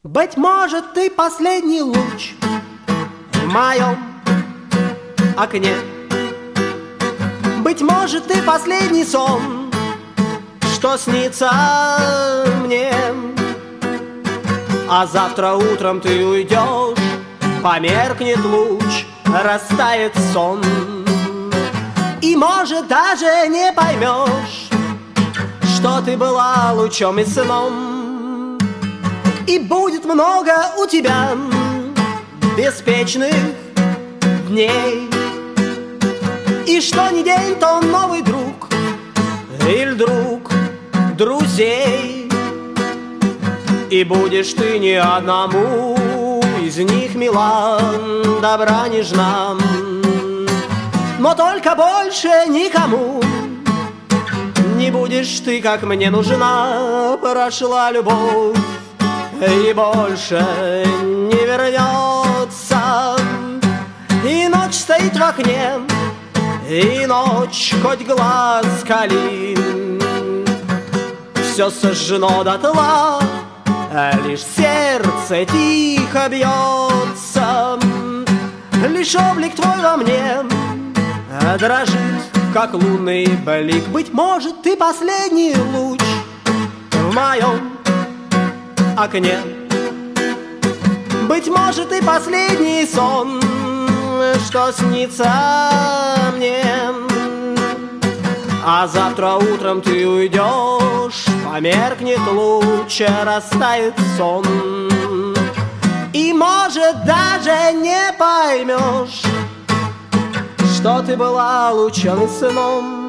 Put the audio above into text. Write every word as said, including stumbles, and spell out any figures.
Быть может, ты последний луч в моем окне. Быть может, ты последний сон, что снится мне. А завтра утром ты уйдешь, померкнет луч, растает сон. И, может, даже не поймешь, что ты была лучом и сном. И будет много у тебя беспечных дней, и что ни день, то новый друг или друг друзей. И будешь ты не одному из них мила, добра, нежна, но только больше никому не будешь ты, как мне нужна. Прошла любовь и больше не вернется, и ночь стоит в окне, и ночь хоть глаз кали. Все сожжено дотла, лишь сердце тихо бьется. Лишь облик твой во мне дрожит, как лунный блик. Быть может, ты последний луч в моем окне. Быть может, ты последний сон, что снится мне. А завтра утром ты уйдешь, померкнет луч, растает сон. И, может, даже не поймешь, что ты была лучом и сном.